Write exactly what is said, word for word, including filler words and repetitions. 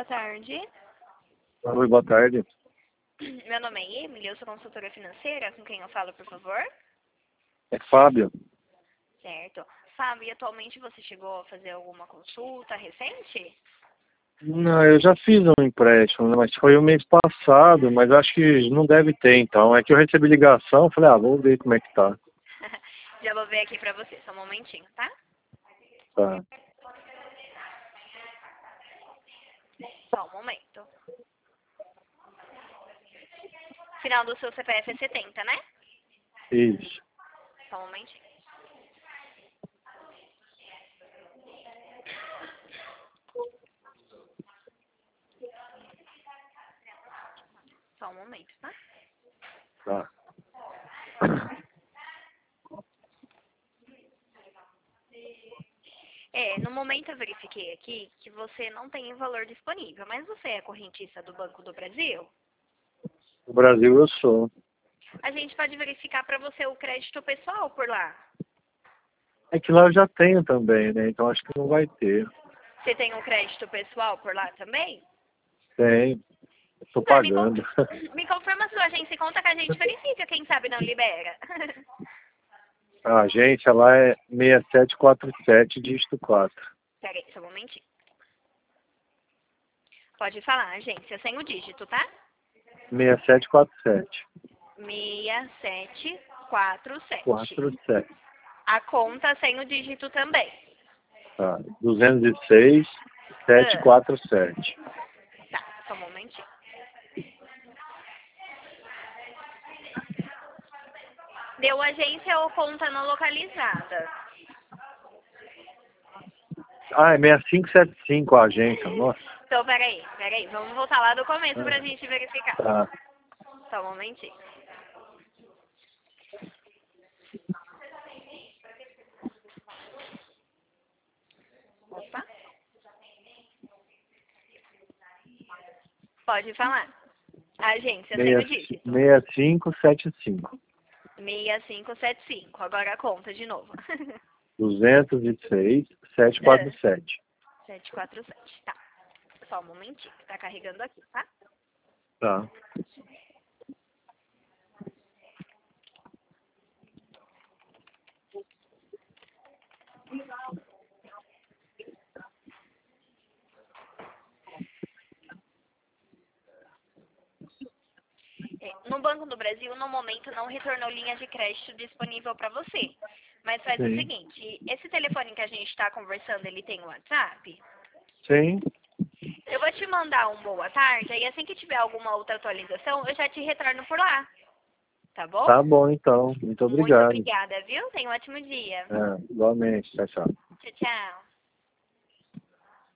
boa tarde. Oi, boa tarde. Meu nome é Emily, eu sou consultora financeira. Com quem eu falo, por favor? É Fábio. Certo. Fábio, e atualmente você chegou a fazer alguma consulta recente? Não, eu já fiz um empréstimo, né, mas foi o mês passado, mas acho que não deve ter, então. É que eu recebi ligação, falei, ah, vou ver como é que tá. Já vou ver aqui pra você, só um momentinho, tá? Tá. Só um momento. Final do seu C P F é setenta, né? Isso. Só um momentinho. Só um momento, tá? Tá. É, no momento eu verifiquei aqui que você não tem valor disponível, mas você é correntista do Banco do Brasil? No Brasil eu sou. A gente pode verificar para você o crédito pessoal por lá. É que lá eu já tenho também, né? Então acho que não vai ter. Você tem um crédito pessoal por lá também? Tem. Estou Ah, me, pagando. conf... me confirma a sua agência e conta que a gente verifica, quem sabe não libera. A agência lá é seis sete quatro sete, dígito quatro. Peraí, só um momentinho. Pode falar, agência, sem o dígito, tá? seis sete quatro sete. seis sete quatro sete. quatro sete. A conta sem o dígito também. Tá. duzentos e seis, setecentos e quarenta e sete. Tá, só um momentinho. Deu agência ou conta não localizada? Ah, é seis cinco sete cinco a agência, nossa. Então, peraí, peraí. Vamos voltar lá do começo pra gente verificar. Tá. Só um momentinho. Opa. Pode falar. Agência sem o dígito. seis cinco sete cinco. seis cinco sete cinco. Agora a conta de novo. duzentos e seis, setecentos e quarenta e sete. setecentos e quarenta e sete. Tá. Só um momentinho. Tá carregando aqui, tá? Tá. É, no Banco do Brasil, no momento, não retornou linha de crédito disponível para você. Mas faz Sim. o seguinte, esse telefone que a gente está conversando, ele tem WhatsApp? Sim. Eu vou te mandar um boa tarde, e assim que tiver alguma outra atualização, eu já te retorno por lá. Tá bom? Tá bom, então. Muito Muito obrigado. obrigada, viu? Tenha um ótimo dia. É, igualmente. Tchau, tchau. Tchau, tchau.